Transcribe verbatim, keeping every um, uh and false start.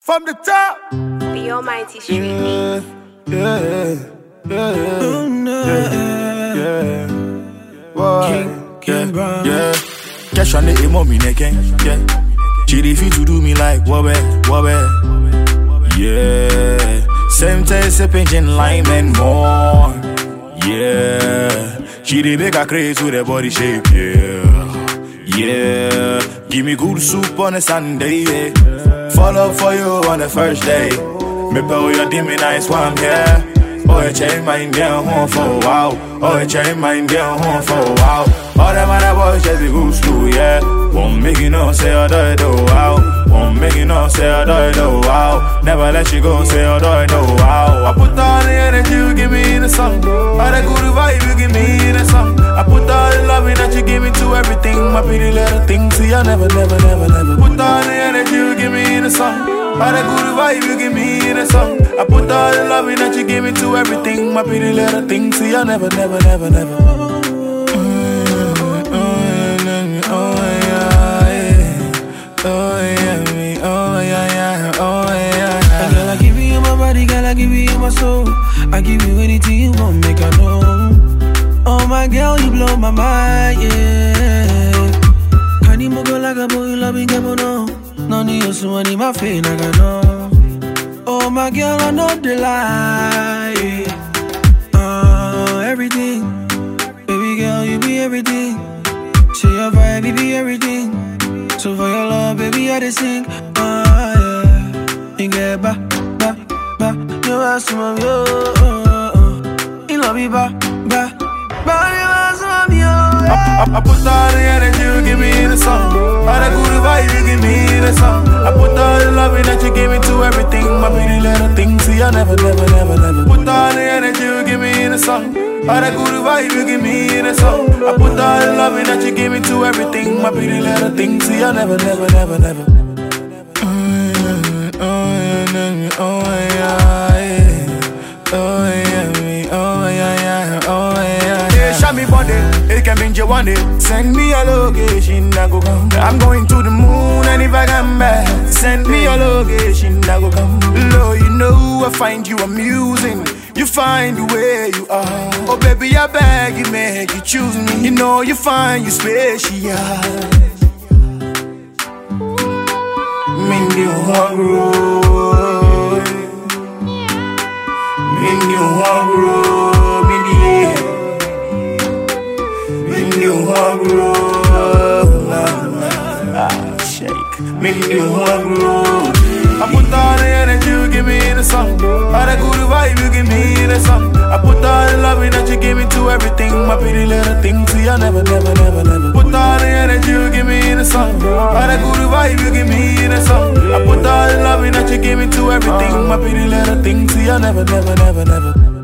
From the top. The Almighty Street Yeah, Beats. yeah, yeah, yeah, yeah. Boy, King, King yeah, yeah. Cash on the emo me neken, yeah. She refuse to do me like wobbe, wobbe. Yeah, same taste, a pigeon lime and more. Yeah, she dey make her craze with her body shape, yeah. Yeah, give me good soup on a Sunday, yeah. Fall up for you on the first day. Me pay your dimmy nice one, yeah. Oh, I change mine down home for a while. Oh, I change mine down home for a while. All them other boys just be good school, yeah. Won't make you know, say I do it, oh, wow. Won't make you know, say I do it, oh, wow. Never let you go, say I do it, oh, wow. I put all the energy you give me in the song. All the good vibe you give me in the song. I put all the loving that you give me to everything. My pretty little thing, see I never, never, never, never. Put all the energy you give me in the song. All the good vibe you give me in the song. I put all the loving that you give me to everything. My pretty little thing, see I never, never, never, never. Mm, oh, oh, yeah, yeah. Oh, yeah, me, oh, yeah, yeah, oh, yeah, yeah. Girl, I give you my body, girl, I give you my soul. I give you anything you want, make I know. Oh my girl, you blow my mind, yeah. Can you move like a boy, loving game or no? No need you so many my face, I got no. Oh my girl, I know the lie. Uh, everything, baby girl, you be everything. Say your vibe, you be everything. So for your love, baby, I just sing. Uh, yeah. You get ba, ba, ba. You ask me, yo. You love me, ba, ba. I, I, I put all the energy you give me in the song. All the good vibe you give me in the song. I put all the loving that you give me to everything. My pretty little thing, see I never, never, never, never. Put all the energy you give me in the song. All the good vibe you give me in the song. I put all the loving that you give me to everything. My pretty little thing, see I never, never, never, never. Mm, oh yeah, oh yeah, yeah. Oh yeah, me, oh yeah, yeah, oh yeah. Yeah, show me body. Can be one day. Send me a location, I go come. I'm going to the moon, and if I come back, send me a location, I go come. Lord, you know I find you amusing. You find the way you are. Oh baby, I beg you, make you choose me. You know you find you special. Mindy Hungro, Mindy Hungro. You hungry, ah, shake. Make you hungry. I put all the energy you give me in the song. All the good vibe you give me in the song. I put all the loving that you give me to everything. My pretty little thing, see I never, never, never, never. Put all the energy you give me in the song. All the good vibe you give me in the song. I put all the loving that you give me to everything. My pretty little thing, see I never, never, never, never.